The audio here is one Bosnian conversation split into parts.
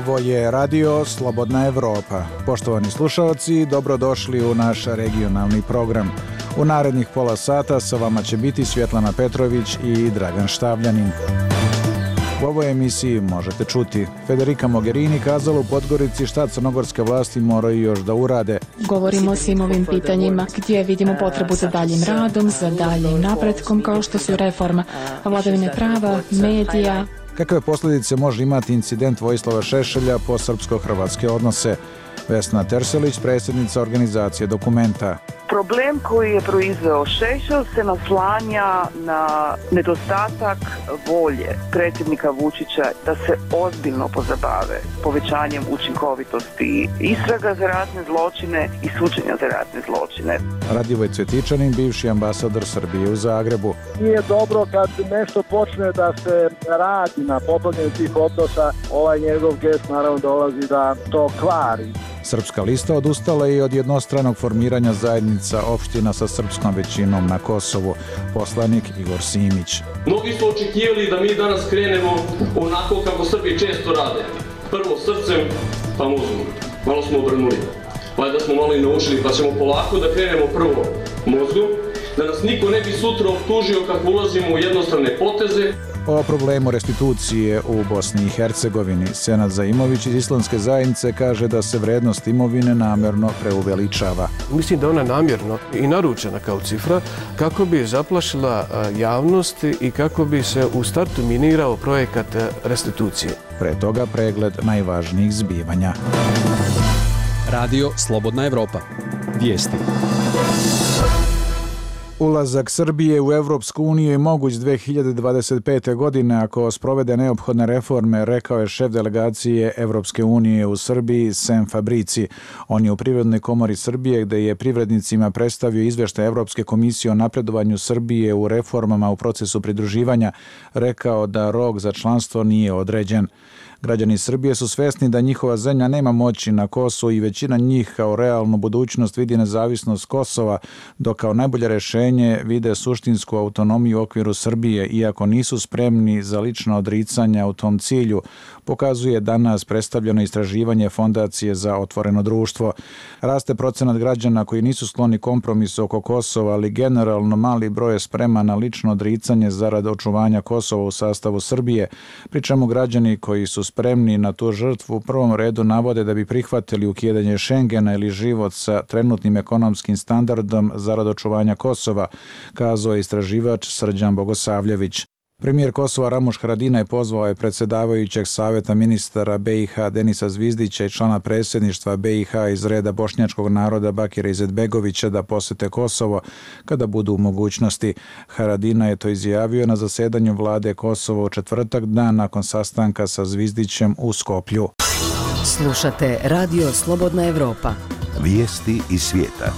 Ovo je Radio Slobodna Evropa. Poštovani slušalci, dobrodošli u naš regionalni program. U narednih pola sata sa vama će biti Svjetlana Petrović i Dragan Štavljanin. U ovoj emisiji možete čuti Federica Mogherini kazala u Podgorici šta crnogorske vlasti moraju još da urade. Govorimo o svim ovim pitanjima gdje vidimo potrebu za daljim radom, za daljim napretkom kao što su reforma vladavine prava, medija. Kakve posljedice može imati incident Vojislava Šešelja po srpsko-hrvatske odnose? Vesna Terselić, predsjednica organizacije Dokumenta. Problem koji je proizveo Šešelj se naslanja na nedostatak volje predsjednika Vučića da se ozbiljno pozabave povećanjem učinkovitosti istraga za ratne zločine i suđenja za ratne zločine. Radivoj Cvjetičanin, bivši ambasador Srbije u Zagrebu. Nije dobro kad nešto počne da se radi na popravljanju tih odnosa, ovaj njegov gest naravno dolazi da to kvari. Srpska lista odustala i od jednostranog formiranja zajednica opština sa srpskom većinom na Kosovu. Poslanik Igor Simić. Mnogi su očekivali da mi danas krenemo onako kako Srbi često rade. Prvo srcem, pa mozgom. Malo smo obrnuli. Valjda smo malo i naučili, pa ćemo polako da krenemo prvo mozgom, da nas niko ne bi sutra optužio kako ulazimo u jednostrane poteze. O problemu restitucije u Bosni i Hercegovini Senad Zaimović iz Islamske zajednice kaže da se vrednost imovine namjerno preuveličava. Mislim da ona namjerno i naručena kao cifra kako bi zaplašila javnost i kako bi se u startu minirao projekat restitucije. Pre toga pregled najvažnijih zbivanja. Radio Slobodna Evropa. Vijesti. Ulazak Srbije u Evropsku uniju je moguć 2025. godine ako sprovede neophodne reforme, rekao je šef delegacije Evropske unije u Srbiji Sem Fabrici. On je u Privrednoj komori Srbije, gde je privrednicima predstavio izveštaj Evropske komisije o napredovanju Srbije u reformama u procesu pridruživanja, rekao da rok za članstvo nije određen. Građani Srbije su svesni da njihova zemlja nema moći na Kosovu i većina njih kao realnu budućnost vidi nezavisnost Kosova, dok kao najbolje rješenje vide suštinsku autonomiju u okviru Srbije, iako nisu spremni za lična odricanja u tom cilju, pokazuje danas predstavljeno istraživanje Fondacije za otvoreno društvo. Raste procenat građana koji nisu skloni kompromisu oko Kosova, ali generalno mali broj je spreman na lično odricanje zarad očuvanja Kosova u sastavu Srbije, pri čemu građani koji su spremni na tu žrtvu u prvom redu navode da bi prihvatili ukidanje Šengena ili život sa trenutnim ekonomskim standardom zarad očuvanja Kosova, kazao je istraživač Srđan Bogosavljević. Premijer Kosova Ramuš Haradinaj pozvao je predsjedavajućeg savjeta ministara BiH Denisa Zvizdića i člana predsjedništva BiH iz reda bošnjačkog naroda Bakira Izetbegovića da posete Kosovo kada budu u mogućnosti. Haradinaj je to izjavio na zasedanju vlade Kosova u četvrtak, dan nakon sastanka sa Zvizdićem u Skoplju. Slušate Radio Slobodna Evropa. Vijesti iz svijeta.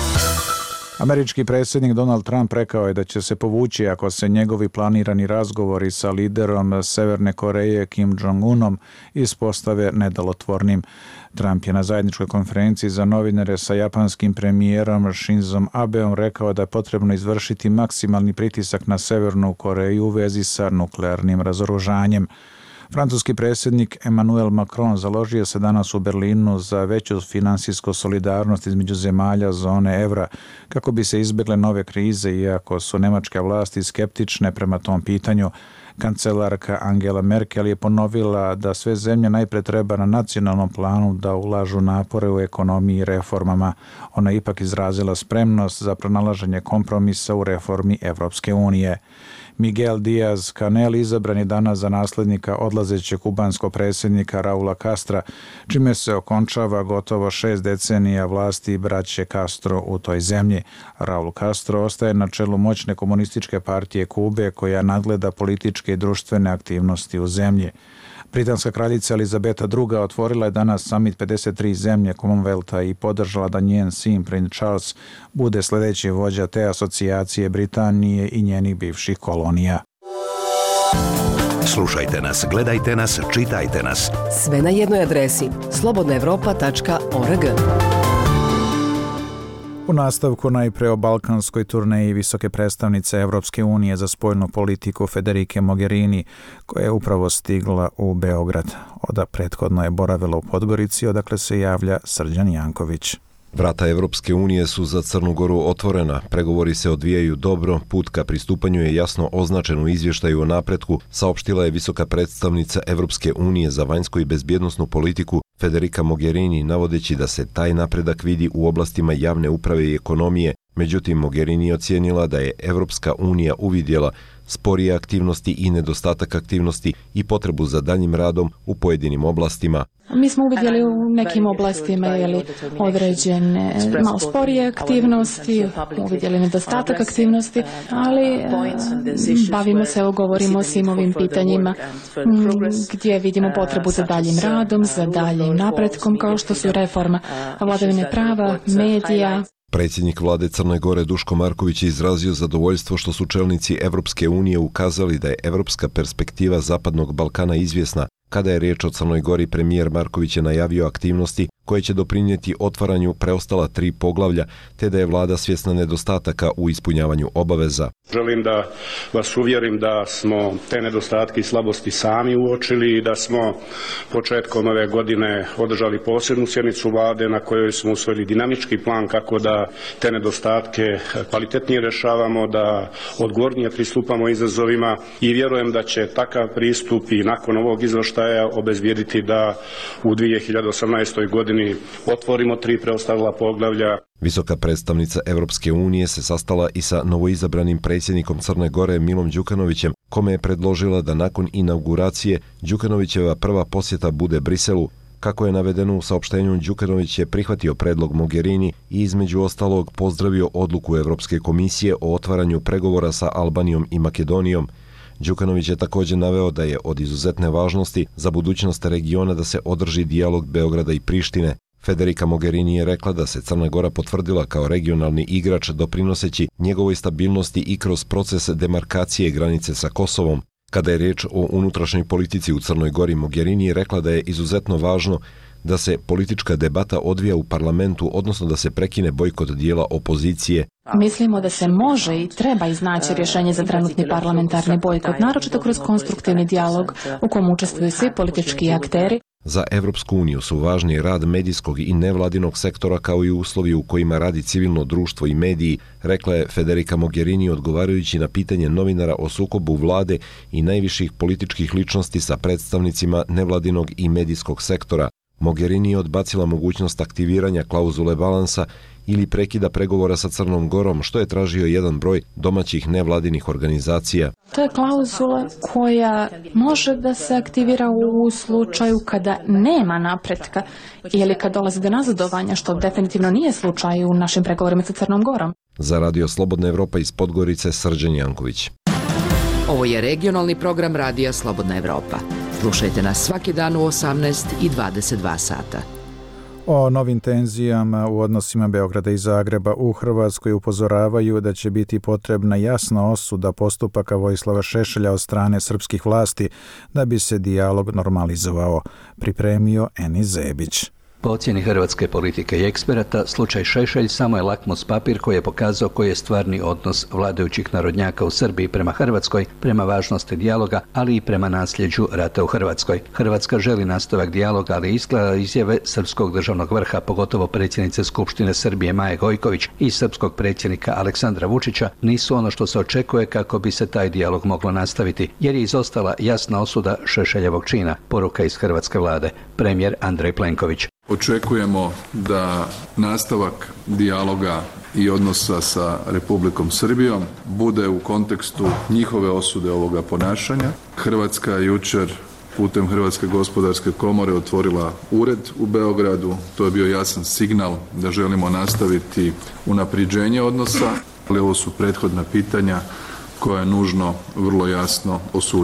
Američki predsjednik Donald Trump rekao je da će se povući ako se njegovi planirani razgovori sa liderom Severne Koreje Kim Jong-unom ispostave nedjelotvornim. Trump je na zajedničkoj konferenciji za novinare sa japanskim premijerom Shinzom Abeom rekao da je potrebno izvršiti maksimalni pritisak na Severnu Koreju u vezi sa nuklearnim razoružanjem. Francuski predsjednik Emmanuel Macron založio se danas u Berlinu za veću finansijsku solidarnost između zemalja zone evra kako bi se izbjegle nove krize, iako su nemačke vlasti skeptične prema tom pitanju. Kancelarka Angela Merkel je ponovila da sve zemlje najpre treba na nacionalnom planu da ulažu napore u ekonomiji i reformama. Ona je ipak izrazila spremnost za pronalaženje kompromisa u reformi Evropske unije. Miguel Díaz-Canel izabran je danas za naslednika odlazećeg kubanskog predsjednika Raula Castra, čime se okončava gotovo 6 decenija vlasti braće Castro u toj zemlji. Raul Castro ostaje na čelu moćne komunističke partije Kube koja nadgleda političke i društvene aktivnosti u zemlji. Britanska kraljica Elizabeta II. Otvorila je danas summit 53 zemlje Commonwealtha i podržala da njen sin princ Charles bude sljedeći vođa te asocijacije Britanije i njenih bivših kolonija. Slušajte nas, gledajte nas, čitajte nas. Sve na jednoj adresi slobodnaevropa.org. U nastavku najpre o balkanskoj turneji visoke predstavnice Evropske unije za spoljnu politiku Federike Mogherini, koja je upravo stigla u Beograd. Prethodno je boravila u Podgorici, odakle se javlja Srđan Janković. Vrata Evropske unije su za Crnu Goru otvorena, pregovori se odvijaju dobro, put ka pristupanju je jasno označen u izvještaju o napretku, saopštila je visoka predstavnica Evropske unije za vanjsku i bezbjednosnu politiku Federica Mogherini, navodeći da se taj napredak vidi u oblastima javne uprave i ekonomije. Međutim, Mogherini je ocijenila da je Evropska unija uvidjela sporije aktivnosti i nedostatak aktivnosti i potrebu za daljnjim radom u pojedinim oblastima. Mi smo uvidjeli u nekim oblastima određene malo sporije aktivnosti, uvidjeli nedostatak aktivnosti, ali bavimo se, govorimo o svim ovim pitanjima gdje vidimo potrebu za daljim radom, za daljim napretkom, kao što su reforma vladavine prava, medija. Predsjednik vlade Crne Gore Duško Marković je izrazio zadovoljstvo što su čelnici Evropske unije ukazali da je evropska perspektiva Zapadnog Balkana izvjesna. Kada je riječ o Crnoj Gori, premijer Marković je najavio aktivnosti koje će doprinijeti otvaranju preostala 3 poglavlja, te da je vlada svjesna nedostataka u ispunjavanju obaveza. Želim da vas uvjerim da smo te nedostatke i slabosti sami uočili i da smo početkom ove godine održali posebnu sjednicu vlade na kojoj smo usvojili dinamički plan kako da te nedostatke kvalitetnije rješavamo, da odgovornije pristupamo izazovima i vjerujem da će takav pristup i nakon ovog izvještaja obezbijediti da u 2018. godini otvorimo 3 preostala poglavlja. Visoka predstavnica Evropske unije se sastala i sa novoizabranim predsjednikom Crne Gore Milom Đukanovićem, kome je predložila da nakon inauguracije Đukanovićeva prva posjeta bude Briselu. Kako je navedeno u saopštenju, Đukanović je prihvatio predlog Mogherini i između ostalog pozdravio odluku Evropske komisije o otvaranju pregovora sa Albanijom i Makedonijom. Đukanović je također naveo da je od izuzetne važnosti za budućnost regiona da se održi dijalog Beograda i Prištine. Federica Mogherini je rekla da se Crna Gora potvrdila kao regionalni igrač doprinoseći njegovoj stabilnosti i kroz proces demarkacije granice sa Kosovom. Kada je riječ o unutrašnjoj politici u Crnoj Gori, Mogherini je rekla da je izuzetno važno da se politička debata odvija u parlamentu, odnosno da se prekine bojkot dijela opozicije. Mislimo da se može i treba iznaći rješenje za trenutni parlamentarni bojkot, naročito kroz konstruktivni dijalog u kojem učestvuju svi politički akteri. Za Evropsku uniju su važni rad medijskog i nevladinog sektora kao i uslovi u kojima radi civilno društvo i mediji, rekla je Federica Mogherini odgovarajući na pitanje novinara o sukobu vlade i najviših političkih ličnosti sa predstavnicima nevladinog i medijskog sektora. Mogherini je odbacila mogućnost aktiviranja klauzule balansa ili prekida pregovora sa Crnom Gorom, što je tražio jedan broj domaćih nevladinih organizacija. To je klauzula koja može da se aktivira u slučaju kada nema napretka ili kad dolazi do nazadovanja, što definitivno nije slučaj u našim pregovorima sa Crnom Gorom. Za Radio Slobodna Evropa iz Podgorice, Srđan Janković. Ovo je regionalni program Radija Slobodna Evropa. Slušajte nas svaki dan u 18 i 22 sata. O novim tenzijama u odnosima Beograda i Zagreba u Hrvatskoj upozoravaju da će biti potrebna jasna osuda postupaka Vojislava Šešelja od strane srpskih vlasti da bi se dijalog normalizovao, pripremio Enis Zebić. Po ocjeni hrvatske politike i eksperata, slučaj Šešelj samo je lakmus papir koji je pokazao koji je stvarni odnos vladajućih narodnjaka u Srbiji prema Hrvatskoj, prema važnosti dijaloga, ali i prema nasljeđu rata u Hrvatskoj. Hrvatska želi nastavak dijaloga, ali izgleda izjave srpskog državnog vrha, pogotovo predsjednice Skupštine Srbije Maje Gojković i srpskog predsjednika Aleksandra Vučića, nisu ono što se očekuje kako bi se taj dijalog moglo nastaviti, jer je izostala jasna osuda Šešeljevog čina, poruka iz hrvatske vlade, premijer Andrej Plenković. Očekujemo da nastavak dijaloga i odnosa sa Republikom Srbijom bude u kontekstu njihove osude ovoga ponašanja. Hrvatska je jučer putem Hrvatske gospodarske komore otvorila ured u Beogradu. To je bio jasan signal da želimo nastaviti unapređenje odnosa, ali ovo su prethodna pitanja koja je nužno vrlo jasno osuditi.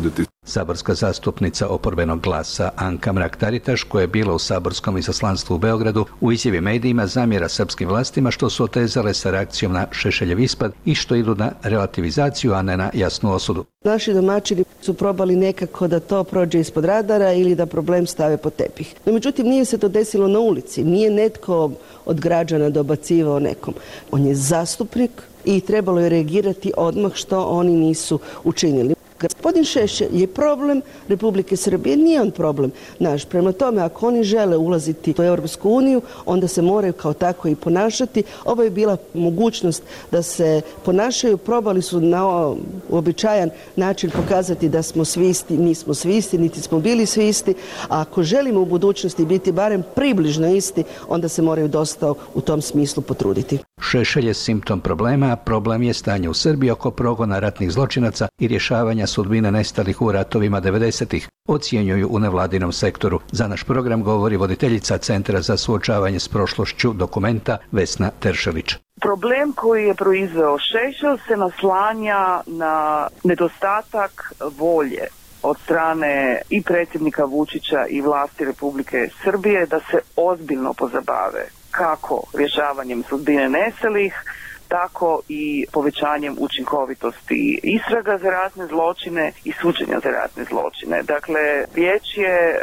Saborska zastupnica oporbenog Glasa Anka Mrak-Taritaš, koja je bila u saborskom izaslanstvu u Beogradu, u izjavi medijima zamjera srpskim vlastima što su otezale sa reakcijom na Šešeljev ispad i što idu na relativizaciju, a ne na jasnu osudu. Naši domaćini su probali nekako da to prođe ispod radara ili da problem stave pod tepih. No, međutim, nije se to desilo na ulici, nije netko od građana dobacivao nekom. On je zastupnik i trebalo je reagirati odmah što oni nisu učinili. Gospodin Šešelj je problem Republike Srbije, nije on problem naš. Prema tome, ako oni žele ulaziti u Europsku uniju, onda se moraju kao tako i ponašati. Ovo je bila mogućnost da se ponašaju, probali su na uobičajan način pokazati da smo svi isti, nismo svi isti, niti smo bili svi isti. A ako želimo u budućnosti biti barem približno isti, onda se moraju dosta u tom smislu potruditi. Šešelj je simptom problema, a problem je stanje u Srbiji oko progona ratnih zločinaca i rješavanja sudbine nestalih u ratovima 90-ih, ocjenjuju u nevladinom sektoru. Za naš program govori voditeljica Centra za suočavanje s prošlošću Dokumenta Vesna Teršelić. Problem koji je proizveo Šešelj se naslanja na nedostatak volje od strane i predsjednika Vučića i vlasti Republike Srbije da se ozbiljno pozabave kako rješavanjem sudbine nestalih, tako i povećanjem učinkovitosti istraga za ratne zločine i suđenja za ratne zločine. Dakle, riječ je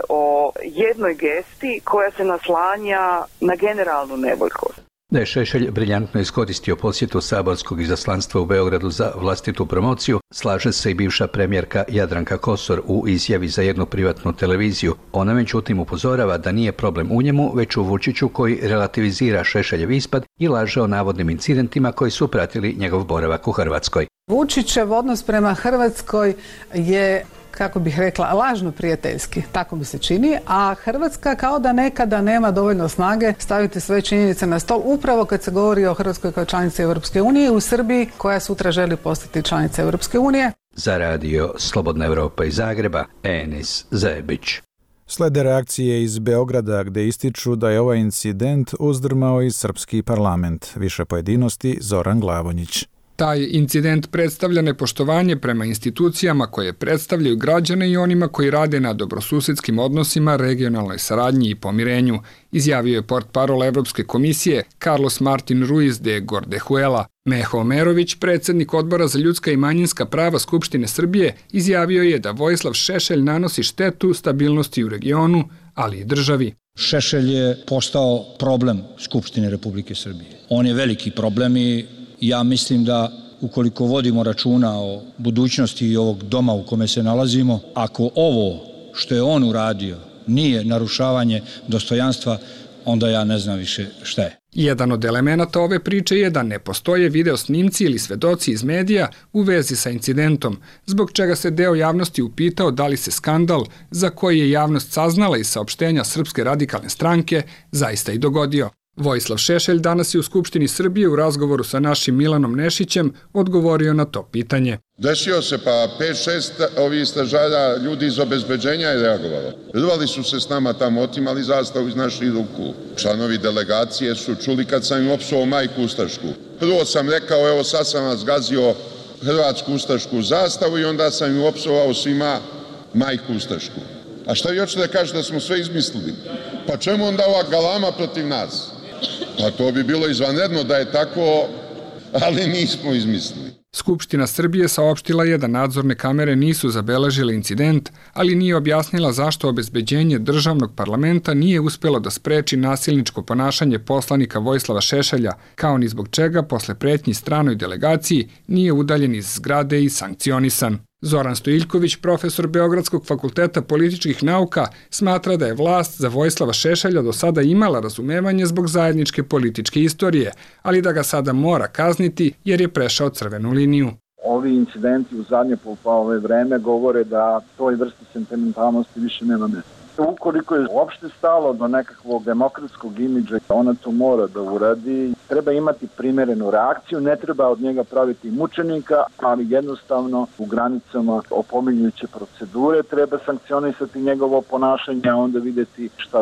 o jednoj gesti koja se naslanja na generalnu nevoljkost. Da je Šešelj briljantno iskoristio posjetu saborskog izaslanstva u Beogradu za vlastitu promociju, slaže se i bivša premijerka Jadranka Kosor u izjavi za jednu privatnu televiziju. Ona međutim upozorava da nije problem u njemu, već u Vučiću koji relativizira Šešeljev ispad i laže o navodnim incidentima koji su pratili njegov boravak u Hrvatskoj. Vučićev odnos prema Hrvatskoj je, kako bih rekla, lažno prijateljski, tako mi se čini, a Hrvatska kao da nekada nema dovoljno snage staviti sve činjenice na stol, upravo kad se govori o Hrvatskoj kao članici Europske unije, u Srbiji koja sutra želi postati članica Europske unije. Za radio Slobodna Evropa iz Zagreba, Enis Zebić. Slede reakcije iz Beograda gdje ističu da je ovaj incident uzdrmao i srpski parlament. Više pojedinosti Zoran Glavonjić. Taj incident predstavlja nepoštovanje prema institucijama koje predstavljaju građane i onima koji rade na dobrosusedskim odnosima, regionalnoj saradnji i pomirenju, izjavio je portparol Evropske komisije Carlos Martin Ruiz de Gordejuela. Meho Omerović, predsjednik Odbora za ljudska i manjinska prava Skupštine Srbije, izjavio je da Vojislav Šešelj nanosi štetu stabilnosti u regionu, ali i državi. Šešelj je postao problem Skupštine Republike Srbije. On je veliki problem i ja mislim da ukoliko vodimo računa o budućnosti ovog doma u kome se nalazimo, ako ovo što je on uradio nije narušavanje dostojanstva, onda ja ne znam više šta je. Jedan od elemenata ove priče je da ne postoje video snimci ili svedoci iz medija u vezi sa incidentom, zbog čega se deo javnosti upitao da li se skandal, za koji je javnost saznala iz saopštenja Srpske radikalne stranke, zaista i dogodio. Vojislav Šešelj danas je u Skupštini Srbije u razgovoru sa našim Milanom Nešićem odgovorio na to pitanje. Desio se, pa 5-6 ovih stražara ljudi iz obezbeđenja je reagovalo. Rvali su se s nama tamo, otimali zastavu iz naših ruku. Članovi delegacije su čuli kad sam im opsovao majku ustašku. Prvo sam rekao, evo sad sam vas zgazio hrvatsku ustašku zastavu i onda sam im opsovao svima majku ustašku. A šta vi hoćete da kažete da smo sve izmislili? Pa čemu onda ova galama protiv nas? Pa to bi bilo izvanredno da je tako, ali nismo izmislili. Skupština Srbije saopštila je da nadzorne kamere nisu zabeležile incident, ali nije objasnila zašto obezbeđenje državnog parlamenta nije uspjelo da spreči nasilničko ponašanje poslanika Vojislava Šešelja, kao ni zbog čega posle pretnji stranoj delegaciji nije udaljen iz zgrade i sankcionisan. Zoran Stojiljković, profesor Beogradskog fakulteta političkih nauka, smatra da je vlast za Vojislava Šešelja do sada imala razumevanje zbog zajedničke političke istorije, ali da ga sada mora kazniti jer je prešao crvenu liniju. Ovi incidenti u zadnje ove vreme govore da toj vrsti sentimentalnosti više nema mjesta. Ukoliko je uopšte stalo do nekakvog demokratskog imidža, ona to mora da uradi. Treba imati primjerenu reakciju, ne treba od njega praviti mučenika, ali jednostavno u granicama opominjujuće procedure treba sankcionisati njegovo ponašanje, a onda vidjeti šta dalje.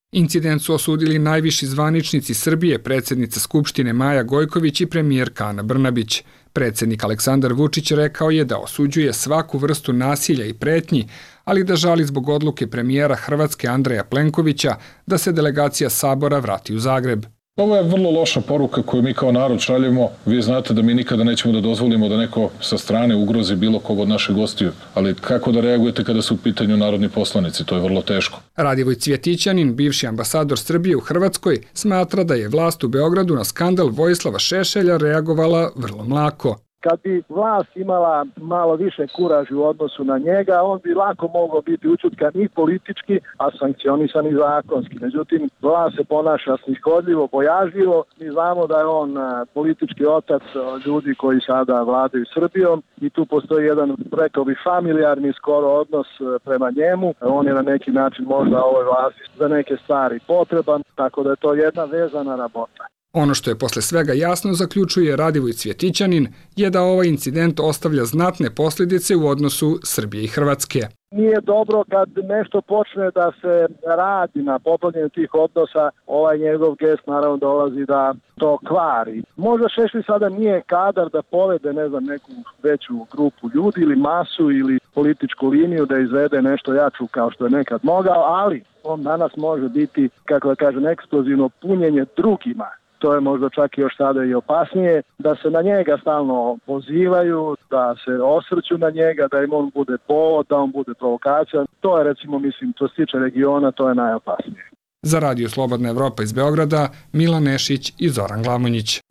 Incident su osudili najviši zvaničnici Srbije, predsjednica Skupštine Maja Gojković i premijerka Ana Brnabić. Predsjednik Aleksandar Vučić rekao je da osuđuje svaku vrstu nasilja i pretnji, ali da žali zbog odluke premijera Hrvatske Andreja Plenkovića da se delegacija Sabora vrati u Zagreb. Ovo je vrlo loša poruka koju mi kao narod šaljemo. Vi znate da mi nikada nećemo da dozvolimo da neko sa strane ugrozi bilo kog od naših gostiju, ali kako da reagujete kada su u pitanju narodni poslanici, to je vrlo teško. Radivoj Cvjetićanin, bivši ambasador Srbije u Hrvatskoj, smatra da je vlast u Beogradu na skandal Vojislava Šešelja reagovala vrlo mlako. Kad bi vlast imala malo više kuraži u odnosu na njega, on bi lako mogao biti učutkan i politički, a sankcionisan i zakonski. Međutim, vlast se ponaša snishodljivo, bojažljivo. Mi znamo da je on politički otac ljudi koji sada vladaju Srbijom i tu postoji jedan, rekao bi, familijarni skoro odnos prema njemu. On je na neki način možda ovoj vlasti za neke stvari potreban, tako da je to jedna vezana rabota. Ono što je posle svega jasno, zaključuje Radivoj Cvjetićanin, je da ovaj incident ostavlja znatne posljedice u odnosu Srbije i Hrvatske. Nije dobro kad nešto počne da se radi na popravljanju tih odnosa, ovaj njegov gest naravno dolazi da to kvari. Možda Šešelj sada nije kadar da povede, neku veću grupu ljudi ili masu ili političku liniju da izvede nešto jaču kao što je nekad mogao, ali on danas može biti, kako da kažem, eksplozivno punjenje drugima. To je možda čak i još sada i opasnije, da se na njega stalno pozivaju, da se osvrću na njega, da im on bude povod, da on bude provokacija. To je, recimo, mislim, što se tiče regiona, to je najopasnije. Za Radio Slobodna Evropa iz Beograda, Milan Nešić i Zoran Glamonjić.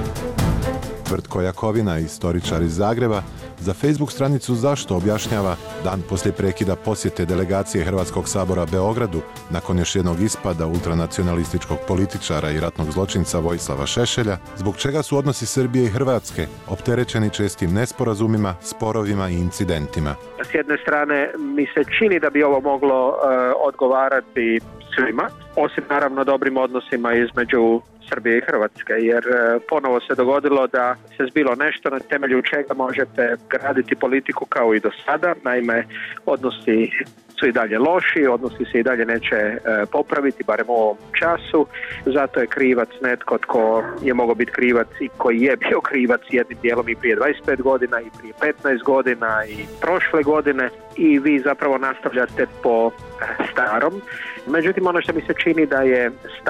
Tvrtko Jakovina, istoričar iz Zagreba, za Facebook stranicu Zašto objašnjava dan poslije prekida posjete delegacije Hrvatskog sabora Beogradu nakon još jednog ispada ultranacionalističkog političara i ratnog zločinca Vojislava Šešelja, zbog čega su odnosi Srbije i Hrvatske opterećeni čestim nesporazumima, sporovima i incidentima. S jedne strane mi se čini da bi ovo moglo odgovarati svima, osim naravno dobrim odnosima između Srbije i Hrvatske, jer ponovo se dogodilo da se zbilo nešto na temelju čega možete graditi politiku kao i do sada. Naime, odnosi su i dalje loši, odnosi se i dalje neće popraviti, barem u ovom času. Zato je krivac netko tko je mogao biti krivac i koji je bio krivac jednim dijelom i prije 25 godina i prije 15 godina i prošle godine i vi zapravo nastavljate po starom. Međutim, ono što mi se čini da je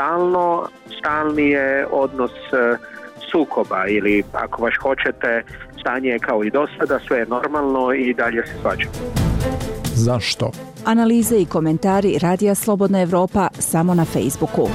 stalni je odnos sukoba ili ako baš hoćete stanje je kao i do sada, sve je normalno i dalje se svađa. Zašto? Analize i komentari Radija Slobodna Evropa samo na Facebooku.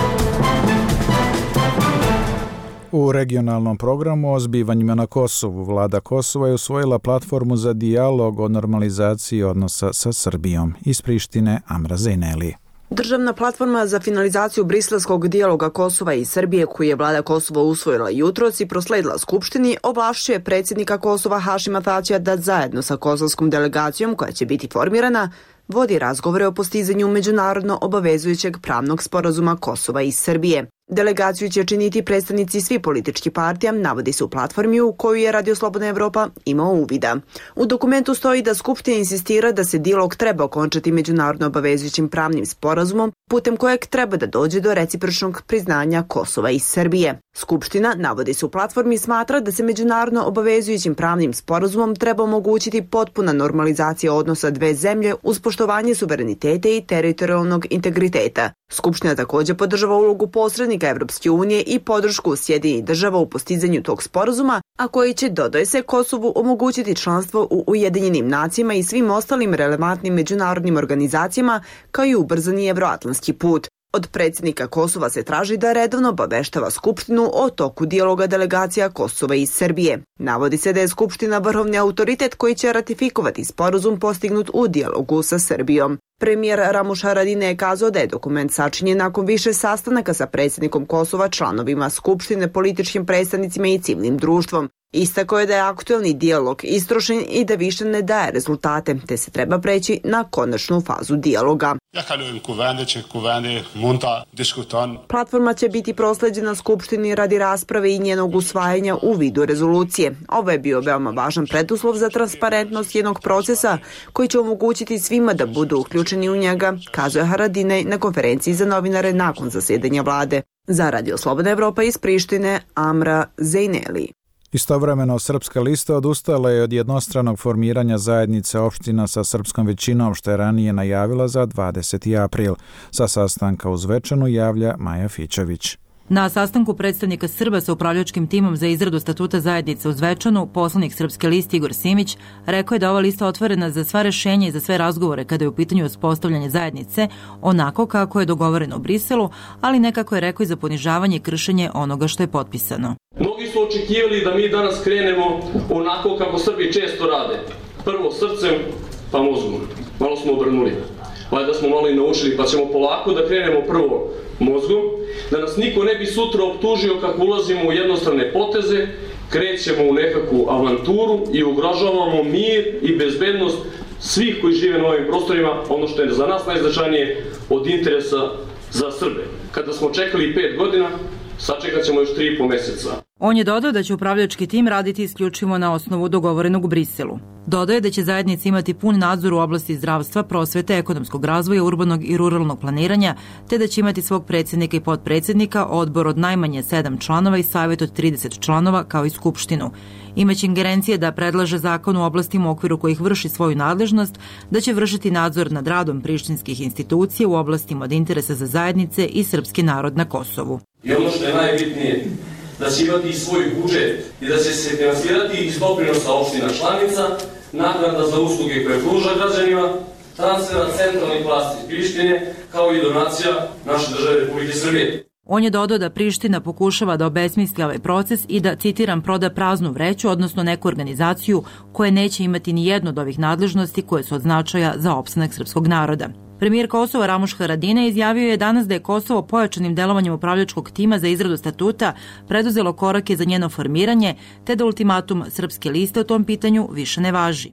U regionalnom programu o zbivanjima na Kosovu vlada Kosova je usvojila platformu za dijalog o normalizaciji odnosa sa Srbijom. Iz Prištine, Amra Zejneli. Državna platforma za finalizaciju briselskog dijaloga Kosova i Srbije, koju je vlada Kosova usvojila jutros i prosledila Skupštini, ovlašćuje predsjednika Kosova Hašima Tačija da zajedno sa kosovskom delegacijom, koja će biti formirana, vodi razgovore o postizanju međunarodno obavezujućeg pravnog sporazuma Kosova i Srbije. Delegaciju će činiti predstavnici svih političkih partija, navodi se u platformi u koju je Radio Slobodna Evropa imao uvida. U dokumentu stoji da Skupština insistira da se dijalog treba okončati međunarodno obavezujućim pravnim sporazumom, putem kojeg treba da dođe do recipročnog priznanja Kosova i Srbije. Skupština, navodi se u platformi, smatra da se međunarodno obavezujućim pravnim sporazumom treba omogućiti potpuna normalizacija odnosa dve zemlje uz poštovanje suvereniteta i teritorijalnog integriteta. Skupština također podržava ulogu posrednika Evropske unije i podršku Sjedinjenih država u postizanju tog sporazuma, a koji će, dodaje se, Kosovu omogućiti članstvo u Ujedinjenim nacijama i svim ostalim relevantnim međunarodnim organizacijama, kao i ubrzani evroatlantski put. Od predsjednika Kosova se traži da redovno obaveštava Skupštinu o toku dijaloga delegacija Kosova i Srbije. Navodi se da je Skupština vrhovni autoritet koji će ratifikovati sporazum postignut u dijalogu sa Srbijom. Premijer Ramuš Haradinaj je kazao da je dokument sačinjen nakon više sastanaka sa predsjednikom Kosova, članovima Skupštine, političkim predstavnicima i civilnim društvom. Istakao je da je aktuelni dijalog istrošen i da više ne daje rezultate, te se treba preći na konačnu fazu dijaloga. Platforma će biti prosleđena Skupštini radi rasprave i njenog usvajanja u vidu rezolucije. Ovo je bio veoma važan preduslov za transparentnost jednog procesa koji će omogućiti svima da budu uključeni u njega, kazuje Haradinaj na konferenciji za novinare nakon zasjedanja vlade. Za Radio Slobodna Evropa iz Prištine, Amra Zejneli. Istovremeno, Srpska lista odustala je od jednostranog formiranja zajednice opština sa srpskom većinom, što je ranije najavila za 20. april. Sa sastanka u Zvečanu javlja Maja Fićević. Na sastanku predstavnika Srba sa upravljačkim timom za izradu statuta zajednice u Zvečanu, poslanik Srpske liste Igor Simić rekao je da ova lista otvorena za sva rešenja i za sve razgovore kada je u pitanju uspostavljanje zajednice, onako kako je dogovoreno u Briselu, ali nekako je rekao i za ponižavanje i kršenje onoga što je potpisano. Mnogi su očekivali da mi danas krenemo onako kako Srbi često rade. Prvo srcem, pa mozgom. Malo smo obrnuli. Valjda smo malo i naučili, pa ćemo polako da krenemo prvo mozgom, da nas niko ne bi sutra optužio kako ulazimo u jednostrane poteze, krećemo u nekakvu avanturu i ugrožavamo mir i bezbednost svih koji žive na ovim prostorima, ono što je za nas najznačajnije od interesa za Srbe. Kada smo čekali 5 godina, sačekat ćemo još 3,5 meseca. On je dodao da će upravljački tim raditi isključivo na osnovu dogovorenog u Briselu. Dodao je da će zajednica imati pun nadzor u oblasti zdravstva, prosvete, ekonomskog razvoja, urbanog i ruralnog planiranja, te da će imati svog predsjednika i potpredsjednika, odbor od najmanje 7 članova i savjet od 30 članova, kao i skupštinu. Imaće ingerencije da predlaže zakon u oblastima u okviru kojih vrši svoju nadležnost, da će vršiti nadzor nad radom prištinskih institucija u oblastima od interesa za zajednice i srpski narod na Kosovu. I ono što je najbitnije, da će imati svoj budžet i da će se finansirati iz doprinosa opština članica, naknada za usluge koje pruža građanima, transfera centralnih vlasti Prištine, kao i donacija naše države Republike Srbije. On je dodao da Priština pokušava da obesmisli ovaj proces i da, citiram, proda praznu vreću, odnosno neku organizaciju koja neće imati ni jednu od ovih nadležnosti koje su od značaja za opstanak srpskog naroda. Premijer Kosova Ramuš Haradinaj izjavio je danas da je Kosovo pojačanim delovanjem upravljačkog tima za izradu statuta preduzelo korake za njeno formiranje, te da ultimatum Srpske liste u tom pitanju više ne važi.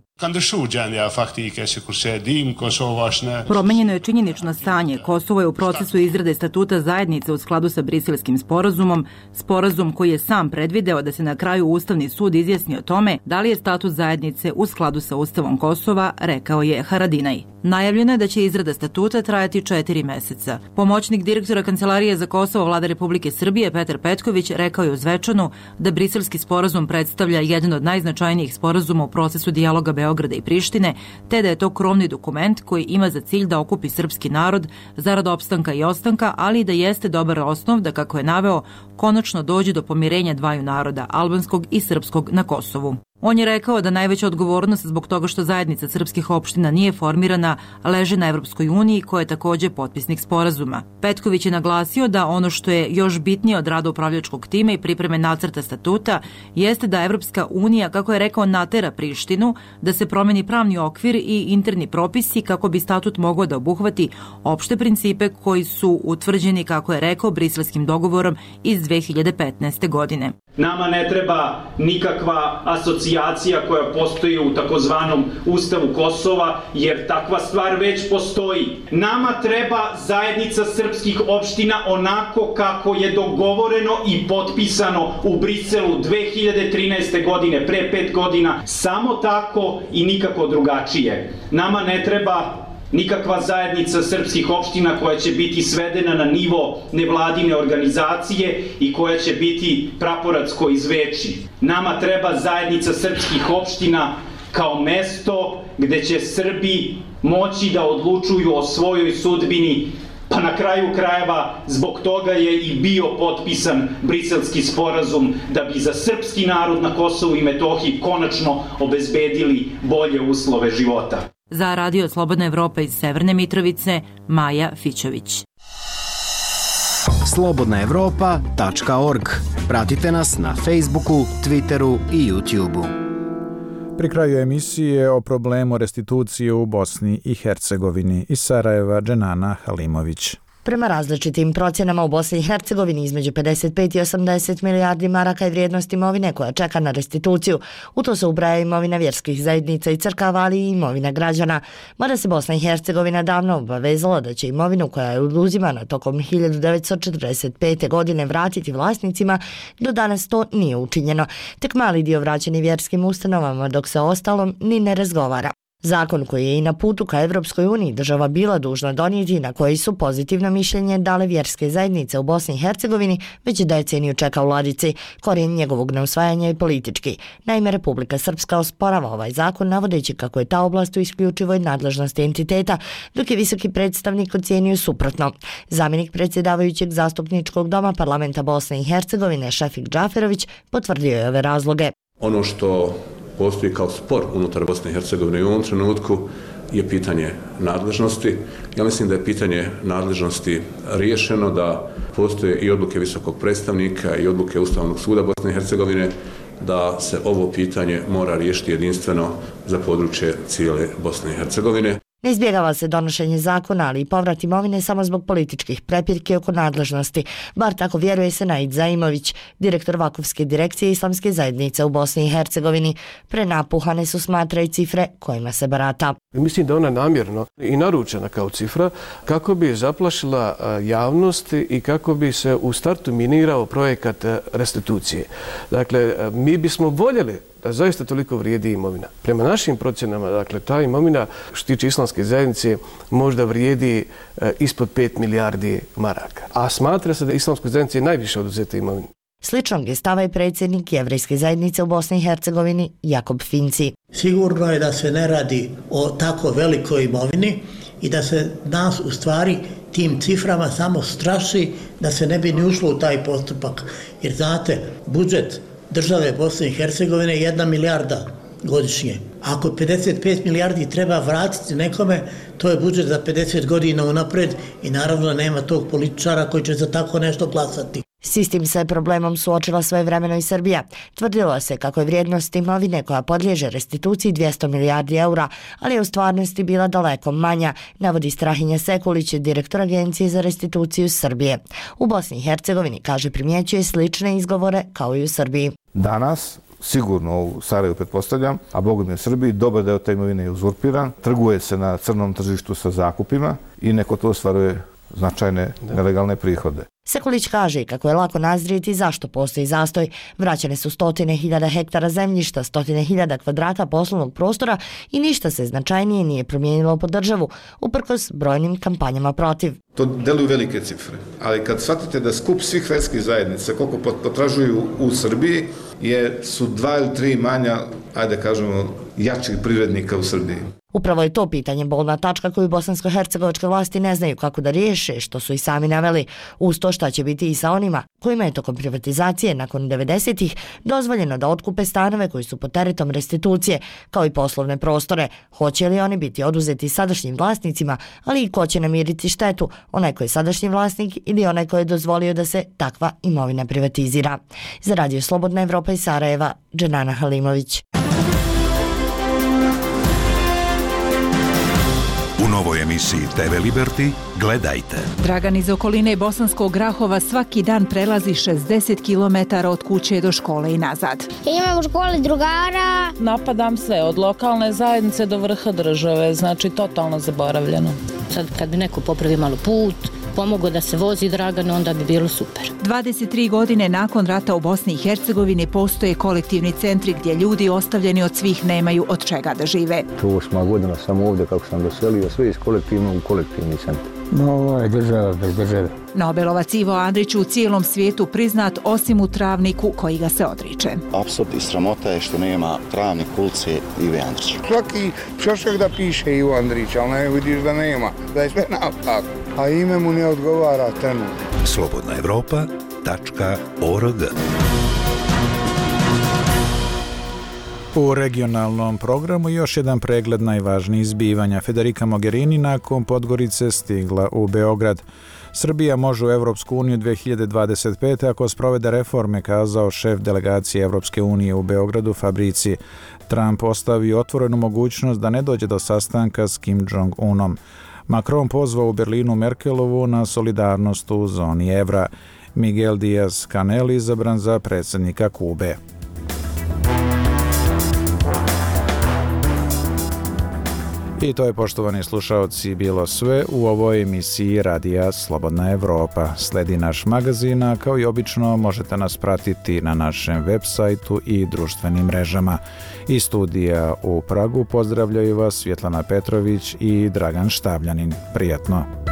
Promenjeno je činjenično stanje. Kosovo je u procesu izrade statuta zajednice u skladu sa Briselskim sporazumom, sporazum koji je sam predvideo da se na kraju Ustavni sud izjasni o tome da li je statut zajednice u skladu sa Ustavom Kosova, rekao je Haradinaj. Najavljeno je da će izrada statuta trajati 4 meseca. Pomoćnik direktora Kancelarije za Kosovo Vlade Republike Srbije Petar Petković rekao je u Zvečanu da Briselski sporazum predstavlja jedan od najznačajnijih sporazuma u procesu dijaloga Beograda i Prištine, te da je to krovni dokument koji ima za cilj da okupi srpski narod zarad opstanka i ostanka, ali i da jeste dobar osnov da, kako je naveo, konačno dođe do pomirenja dvaju naroda, albanskog i srpskog, na Kosovu. On je rekao da najveća odgovornost zbog toga što zajednica srpskih opština nije formirana leži na Evropskoj uniji, koja je takođe potpisnik sporazuma. Petković je naglasio da ono što je još bitnije od rada upravljačkog tima i pripreme nacrta statuta jeste da Evropska unija, kako je rekao, natera Prištinu da se promeni pravni okvir i interni propisi kako bi statut mogao da obuhvati opšte principe koji su utvrđeni, kako je rekao, Briselskim dogovorom iz 2015. godine. Nama ne treba nikakva asocijacija koja postoji u takozvanom Ustavu Kosova, jer takva stvar već postoji. Nama treba zajednica srpskih opština onako kako je dogovoreno i potpisano u Briselu 2013. godine, pre 5 godina. Samo tako i nikako drugačije. Nama ne treba nikakva zajednica srpskih opština koja će biti svedena na nivo nevladine organizacije i koja će biti praporac koji zveči. Nama treba zajednica srpskih opština kao mesto gde će Srbi moći da odlučuju o svojoj sudbini, pa na kraju krajeva zbog toga je i bio potpisan Briselski sporazum, da bi za srpski narod na Kosovu i Metohiji konačno obezbedili bolje uslove života. Za Radio Slobodna Evropa iz Severne Mitrovice, Maja Fićović. slobodnaevropa.org. Pratite nas na Facebooku, Twitteru i YouTubeu. Pri kraju emisije o problemu restitucije u Bosni i Hercegovini. Iz Sarajeva, Dženana Halimović. Prema različitim procjenama u Bosni i Hercegovini između 55 i 80 milijardi maraka je vrijednost imovine koja čeka na restituciju. U to se ubraja imovina vjerskih zajednica i crkava, ali i imovina građana. Mada se Bosna i Hercegovina davno obavezala da će imovinu koja je oduzimana tokom 1945. godine vratiti vlasnicima, do danas to nije učinjeno. Tek mali dio vraćeni vjerskim ustanovama, dok se ostalom ni ne razgovara. Zakon koji je i na putu ka Evropskoj uniji država bila dužna donijeti, na koji su pozitivno mišljenje dale vjerske zajednice u Bosni i Hercegovini, već deceniju čeka u ladici. Korijen njegovog neusvajanja je politički. Naime, Republika Srpska osporava ovaj zakon navodeći kako je ta oblast u isključivoj nadležnosti entiteta, dok je visoki predstavnik ocijenio suprotno. Zamjenik predsjedavajućeg zastupničkog doma parlamenta Bosne i Hercegovine Šefik Džaferović potvrdio je ove razloge. Ono što postoji kao spor unutar Bosne i Hercegovine i u ovom trenutku je pitanje nadležnosti. Ja mislim da je pitanje nadležnosti riješeno, da postoje i odluke visokog predstavnika i odluke Ustavnog suda Bosne i Hercegovine da se ovo pitanje mora riješiti jedinstveno za područje cijele Bosne i Hercegovine. Ne izbjegava se donošenje zakona, ali i povrat imovine samo zbog političkih prepirki oko nadležnosti. Bar tako vjeruje Senaid Zaimović, direktor Vakufske direkcije Islamske zajednice u Bosni i Hercegovini. Prenapuhane su, smatra, i cifre kojima se barata. Mislim da ona namjerno i naručena kao cifra kako bi zaplašila javnost i kako bi se u startu minirao projekat restitucije. Dakle, mi bismo voljeli da zaista toliko vrijedi imovina. Prema našim procjenama, dakle, ta imovina što se tiče Islamske zajednice možda vrijedi ispod 5 milijardi maraka. A smatra se da Islamskoj zajednici je najviše oduzeta imovina. Sličnog je stava i predsjednik Jevrejske zajednice u Bosni i Hercegovini Jakob Finci. Sigurno je da se ne radi o tako velikoj imovini i da se nas u stvari tim ciframa samo straši da se ne bi ni ušlo u taj postupak. Jer znate, budžet države Bosne i Hercegovine je 1 milijarda godišnje. Ako 55 milijardi treba vratiti nekome, to je budžet za 50 godina unapred i naravno nema tog političara koji će za tako nešto glasati. S istim se problemom suočila svojevremeno i Srbija. Tvrdilo se kako je vrijednost imovine koja podliježe restituciji 200 milijardi eura, ali je u stvarnosti bila daleko manja, navodi Strahinja Sekulić, direktor Agencije za restituciju Srbije. U Bosni i Hercegovini, kaže, primjećuje slične izgovore kao i u Srbiji. Danas, sigurno u Sarajevu pretpostavljam, a bogom je u Srbiji, dobar deo te imovine je uzurpiran, trguje se na crnom tržištu sa zakupima i neko to ostvaruje značajne nelegalne prihode. Sekulić kaže kako je lako nazrijeti zašto postoji zastoj. Vraćane su 100.000 hektara zemljišta, 100.000 kvadrata poslovnog prostora i ništa se značajnije nije promijenilo po državu, uprkos brojnim kampanjama protiv. To deluju velike cifre, ali kad shvatite da skup svih vjerskih zajednica koliko potražuju u Srbiji su 2 ili 3 manja, ajde kažemo, jačih privrednika u Srbiji. Upravo je to pitanje bolna tačka koju bosansko-hercegovačke vlasti ne znaju kako da riješe, što su i sami naveli. Uz to šta će biti i sa onima kojima je tokom privatizacije nakon 90-ih dozvoljeno da otkupe stanove koji su pod teretom restitucije, kao i poslovne prostore. Hoće li oni biti oduzeti sadašnjim vlasnicima, ali i ko će namiriti štetu, onaj koji je sadašnji vlasnik ili onaj koji je dozvolio da se takva imovina privatizira. Za Radio Slobodna Evropa iz Sarajeva, Dženana Halimović. U novoj emisiji TV Liberty gledajte. Dragan iz okoline Bosanskog Grahova svaki dan prelazi 60 km od kuće do škole i nazad. Imam u školi drugara. Napadam sve, od lokalne zajednice do vrha države, znači totalno zaboravljeno. Sad kad bi neko popravio malo put, pomogao da se vozi Dragan, onda bi bilo super. 23 godine nakon rata u Bosni i Hercegovini postoje kolektivni centri gdje ljudi ostavljeni od svih nemaju od čega da žive. 8 godina sam ovdje kako sam doselio, sve iz kolektivnog u kolektivni centar. No, ovo je država bez države. Nobelovac Ivo Andrić u cijelom svijetu priznat osim u Travniku koji ga se odriče. Apsurd i sramota je što nema Travnik ulice Ive Andrića. Svaki čošak da piše Ivo Andrić, ali ne vidiš da nema, da je sve napak, a ime mu ne odgovara trenutno. slobodnaevropa.org. U regionalnom programu još jedan pregled najvažnijih zbivanja. Federica Mogherini nakon Podgorice stigla u Beograd. Srbija može u Evropsku uniju 2025. ako sprovede reforme, kazao šef delegacije Evropske unije u Beogradu Fabrici. Trump ostavi otvorenu mogućnost da ne dođe do sastanka s Kim Jong-unom. Macron pozvao u Berlinu Merkelovu na solidarnost u zoni evra. Miguel Díaz-Canel izabran za predsjednika Kube. I to je, poštovani slušaoci, bilo sve u ovoj emisiji Radija Slobodna Evropa. Sledi naš magazin, a kao i obično možete nas pratiti na našem web sajtu i društvenim mrežama. Iz studija u Pragu pozdravljaju vas Svjetlana Petrović i Dragan Štavljanin. Prijatno!